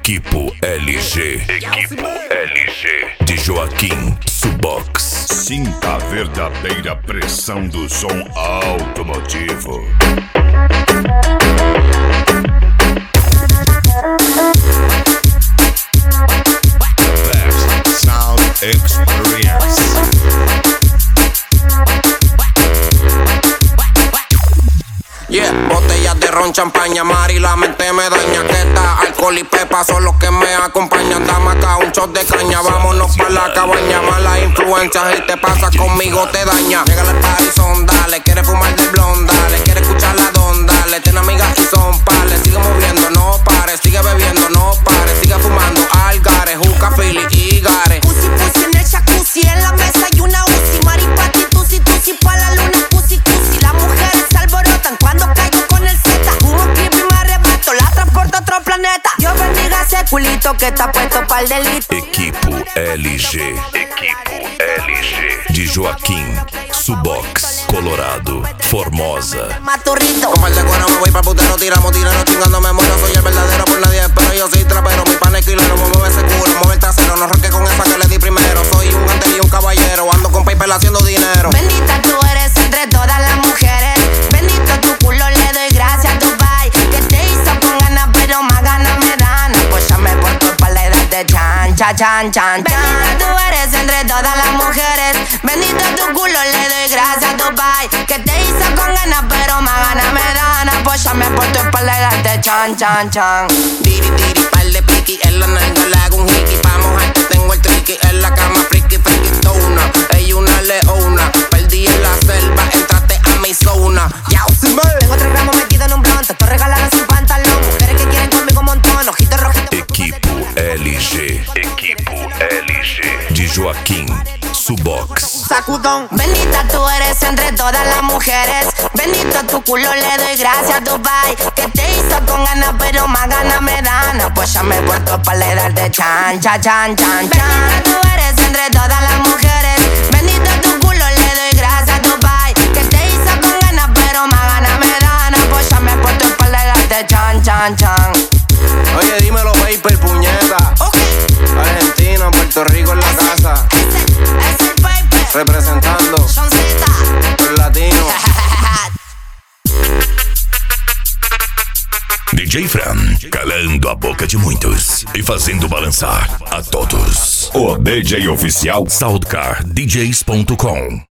Equipo LG. Equipo LG. De Joaquim Subox. Sinta a verdadeira pressão do som automotivo. Best Sound Experience. Yeah, botellas de ron, champaña, Mari, la mente me daña. Que está alcohol y pepa son los que me acompañan. Dame acá un shot de caña, vámonos pa' la cabaña. Malas influencias y te pasa conmigo, te daña. Llega al party, son dale, quiere fumar de blonda, le quiere escuchar la don, dale. Tiene amigas y son pales, sigue moviendo, no pares, sigue bebiendo, no pares, sigue fumando, algares, juca, fili y gare. Pussy, pussy en el jacuzzi, en la mesa hay una Uzi. Maripati, tusi, tusi, pa' la luna, pussy, pussy. Las mujeres se alborotan cuando caigo con el Z. Humo, clip y me arrebato, la transporto a otro planeta. Dios bendiga ese culito que está puesto pa'l delito. Equipo LG. Equipo LG. De Joaquim Subox. Colorado, Formosa. Maturrito. Con par de cuero me voy pa'l putero, tiramos dinero, chingando me muero. Soy el verdadero, por nadie espero, yo soy trapero. Mi pan es quilero, mueve ese culo, mueve el trasero. No roque con esa que le di primero. Soy un antes y un caballero, ando con paper haciendo dinero. Bendita tú eres entre todas las mujeres. Bendito tu culo, le doy gracias a Dubai. Que te hizo con ganas, pero más ganas me dan. Apóyame por tu espalda y date chan, chan, chan, chan. Bendita tú eres entre todas las mujeres. Bendito tu culo, le doy gracias a Dubai. Que te hizo con ganas, pero más ganas me dan. Apóyame por tu espalda y date chan, chan, chan. Diri, diri, par de piqui, en la nalga le hago un hiki. Pa' mojarte tengo el triqui, en la cama friki, friki, tona. Ella una leona, perdí en la selva, entraste a mi zona. Ya, sí, Tengo 3 gramos metido en un blonde, estoy regalada sin pantalón. Mujeres que quieren conmigo un montón, ojitos rojitos. Equipo LG. Equipo LG. De Joaquim Subox. Sacudón. Bendita tú eres entre todas las mujeres. Bendito tu culo, le doy gracias a Dubai. Que te hizo con ganas, pero más ganas me dan. Apóyame por tu espalda y darte chan, chan, chan, chan, chan. Bendita tú eres entre todas las mujeres. Bendito tu culo, le doy gracias a Dubai. Que te hizo con ganas, pero más ganas me dan. Apóyame por tu espalda y darte chan, chan, chan. Oye, dímelo, paper, puñeta. Ok. Argentina, Puerto Rico en la casa. Ese el paper. Representando Son Z. los latinos. DJ Fran, calando a boca de muitos e fazendo balançar a todos. O DJ oficial Soundcardjs.com